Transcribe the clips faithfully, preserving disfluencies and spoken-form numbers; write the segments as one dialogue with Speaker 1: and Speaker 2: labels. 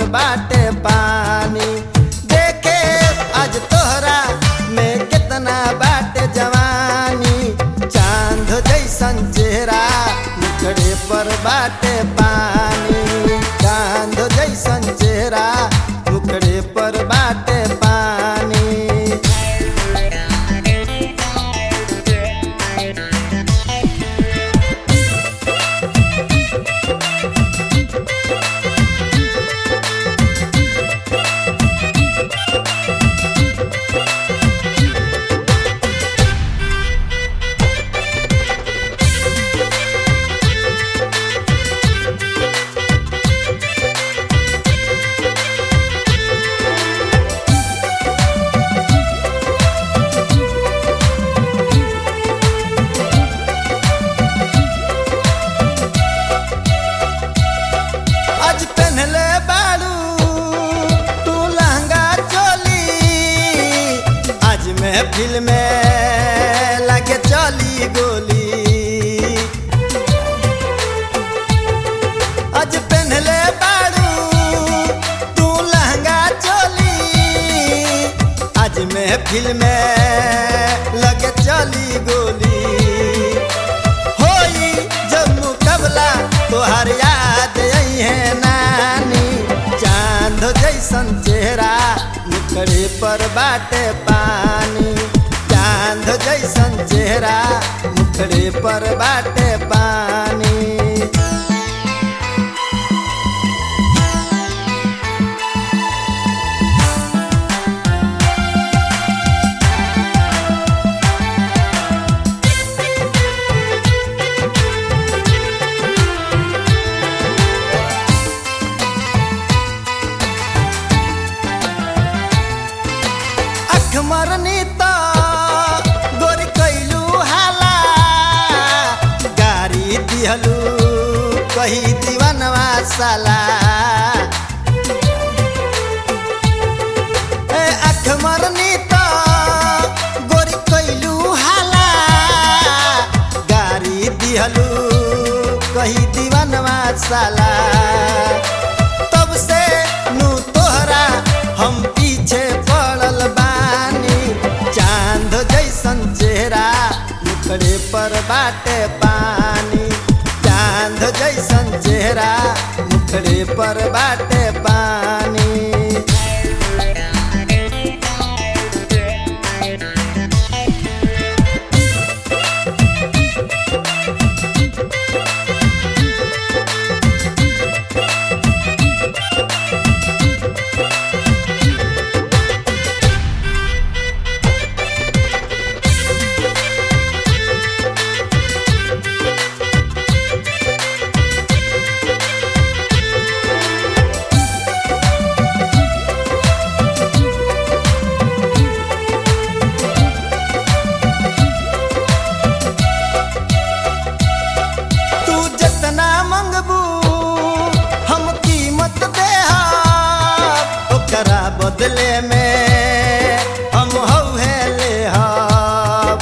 Speaker 1: बाटे पानी। देखे आज तोहरा में कितना बाटे जवानी, चांद जैसन चेहरा मुखड़े पर बाटे पानी, चांद जैसन चेहरा मुखड़े पर बाटे पानी। महफिल में लगे चली गोली, आज पहनले बाड़ू तू लहंगा चोली, आज महफिल में लगे चली गोली। होई जब मुकाबला तोहर याद आई है नानी, चांद जैसन चेहरा मुखड़े पर बाटे पानी, चांद जैसन चेहरा मुखड़े पर बाटे पानी। मरनी तो गोरी कैलू हाला, गाड़ी दिहलू कही दीवानवा साला। ए अख मरनी तो गोरी कैलू हाला, गाड़ी दिहलू कही दीवानवा साला। तब से नू तोहरा हम पीछे पड़ल बानी, चांद जैसन चेहरा मुखड़े पर बाटे पानी, चांद जैसन चेहरा मुखड़े पर बाटे पानी। बदले में हम हौहे ले हब,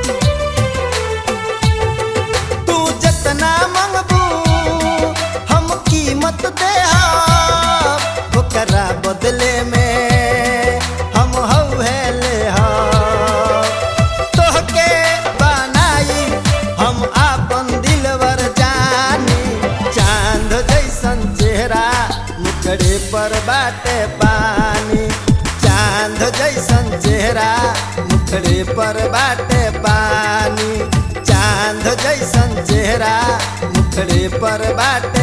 Speaker 1: तू जितना मंगबू हम कीमत दे हब, ओकरा बदले में हम हौहे ले हब। तोहके बनाई हम आपन दिलवर जानी, चांद जैसन चेहरा मुखड़े पर बाटे पानी, चांद जैसन चेहरा मुखड़े पर बाटे पानी, चांद जैसन चेहरा मुखड़े पर बाटे